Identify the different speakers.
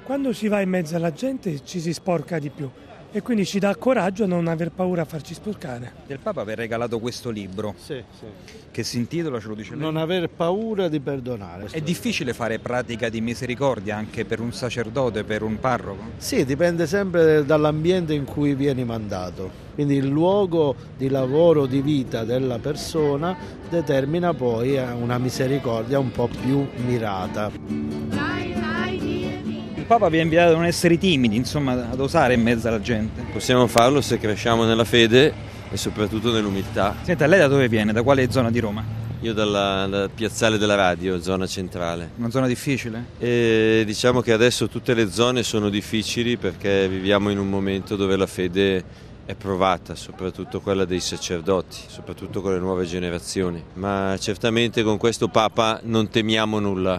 Speaker 1: Quando si va in mezzo alla gente ci si sporca di più e quindi ci dà coraggio a non aver paura a farci sporcare.
Speaker 2: Il Papa vi ha regalato questo libro
Speaker 3: Sì.
Speaker 2: che si intitola, ce lo dice lei?
Speaker 3: Non aver paura di perdonare.
Speaker 2: È difficile fare pratica di misericordia anche per un sacerdote, per un parroco?
Speaker 3: Sì, dipende sempre dall'ambiente in cui vieni mandato. Quindi il luogo di lavoro, di vita della persona determina poi una misericordia un po' più mirata.
Speaker 2: Il Papa vi ha invitato a non essere timidi, insomma, ad osare in mezzo alla gente.
Speaker 4: Possiamo farlo se cresciamo nella fede e soprattutto nell'umiltà.
Speaker 2: Senta, lei da dove viene? Da quale zona di Roma?
Speaker 4: Io dal piazzale della radio, zona centrale.
Speaker 2: Una zona difficile?
Speaker 4: E diciamo che adesso tutte le zone sono difficili perché viviamo in un momento dove la fede è provata, soprattutto quella dei sacerdoti, soprattutto con le nuove generazioni. Ma certamente con questo Papa non temiamo nulla.